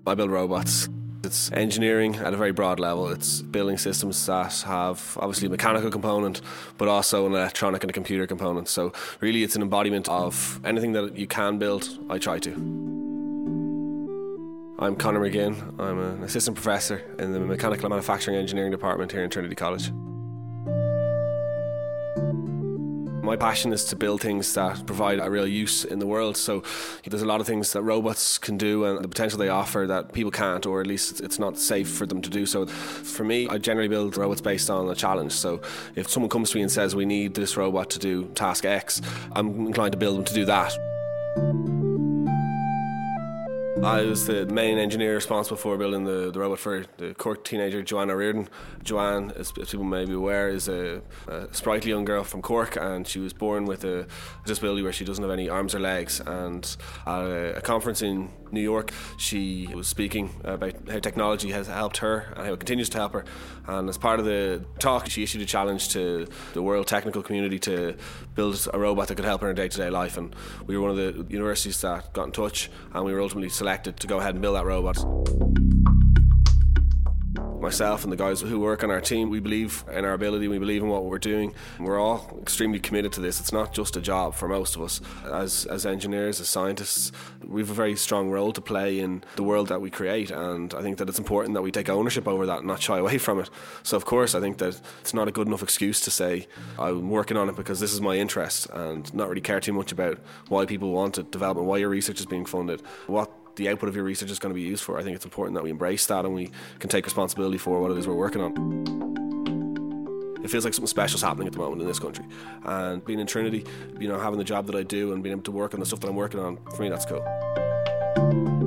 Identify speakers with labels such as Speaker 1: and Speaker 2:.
Speaker 1: I build robots. It's engineering at a very broad level. It's building systems that have obviously a mechanical component, but also an electronic and a computer component. So really it's an embodiment of anything that you can build, I try to. I'm Conor McGinn. I'm an assistant professor in the Mechanical and Manufacturing Engineering department here in Trinity College. My passion is to build things that provide a real use in the world. So there's a lot of things that robots can do and the potential they offer that people can't, or at least it's not safe for them to do so. For me, I generally build robots based on a challenge. So if someone comes to me and says we need this robot to do task X, I'm inclined to build them to do that. I was the main engineer responsible for building the robot for the Cork teenager Joanne O'Riordan. Joanne, as people may be aware, is a sprightly young girl from Cork, and she was born with a disability where she doesn't have any arms or legs. And at a conference in New York, she was speaking about how technology has helped her and how it continues to help her. And as part of the talk, she issued a challenge to the world technical community to build a robot that could help her in her day-to-day life. And we were one of the universities that got in touch, and we were ultimately selected to go ahead and build that robot. Myself and the guys who work on our team, we believe in our ability, we believe in what we're doing. We're all extremely committed to this. It's not just a job for most of us. As engineers, as scientists, we have a very strong role to play in the world that we create, and I think that it's important that we take ownership over that and not shy away from it. So of course I think that it's not a good enough excuse to say I'm working on it because this is my interest, and not really care too much about why people want it, development, why your research is being funded, what the output of your research is going to be used for. I think it's important that we embrace that and we can take responsibility for what it is we're working on. It feels like something special is happening at the moment in this country, and being in Trinity, having the job that I do and being able to work on the stuff that I'm working on, for me that's cool.